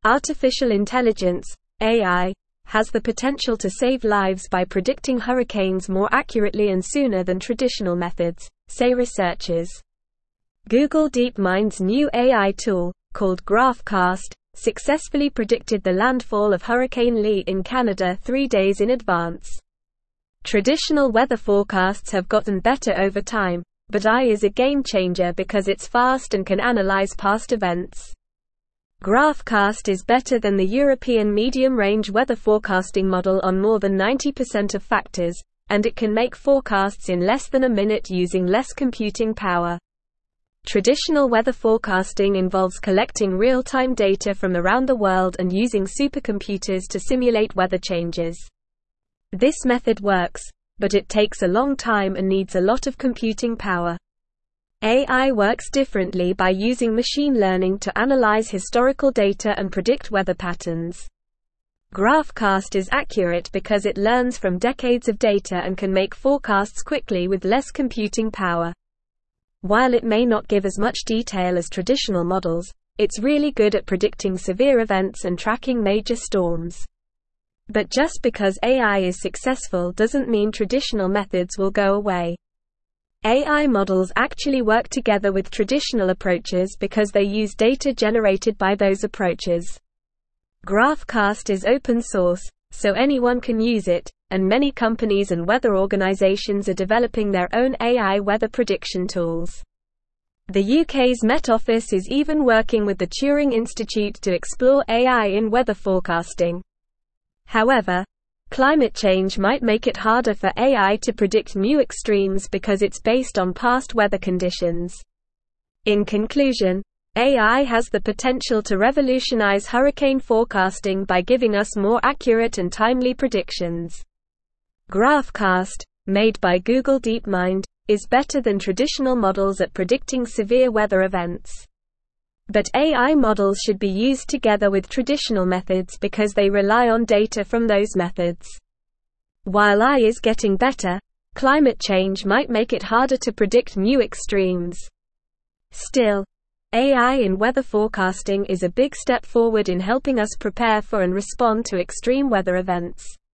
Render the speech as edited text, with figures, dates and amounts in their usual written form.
Artificial intelligence, AI, has the potential to save lives by predicting hurricanes more accurately and sooner than traditional methods, say researchers. Google DeepMind's new AI tool, called GraphCast, successfully predicted the landfall of Hurricane Lee in Canada 3 days in advance. Traditional weather forecasts have gotten better over time, but AI is a game changer because it's fast and can analyze past events. GraphCast is better than the European medium-range weather forecasting model on more than 90% of factors, and it can make forecasts in less than a minute using less computing power. Traditional weather forecasting involves collecting real-time data from around the world and using supercomputers to simulate weather changes. This method works, but it takes a long time and needs a lot of computing power. AI works differently by using machine learning to analyze historical data and predict weather patterns. GraphCast is accurate because it learns from decades of data and can make forecasts quickly with less computing power. While it may not give as much detail as traditional models, it's really good at predicting severe events and tracking major storms. But just because AI is successful doesn't mean traditional methods will go away. AI models actually work together with traditional approaches because they use data generated by those approaches. GraphCast is open source, so anyone can use it, and many companies and weather organizations are developing their own AI weather prediction tools. The UK's Met Office is even working with the Turing Institute to explore AI in weather forecasting. However, climate change might make it harder for AI to predict new extremes because it's based on past weather conditions. In conclusion, AI has the potential to revolutionize hurricane forecasting by giving us more accurate and timely predictions. GraphCast, made by Google DeepMind, is better than traditional models at predicting severe weather events. But AI models should be used together with traditional methods because they rely on data from those methods. While AI is getting better, climate change might make it harder to predict new extremes. Still, AI in weather forecasting is a big step forward in helping us prepare for and respond to extreme weather events.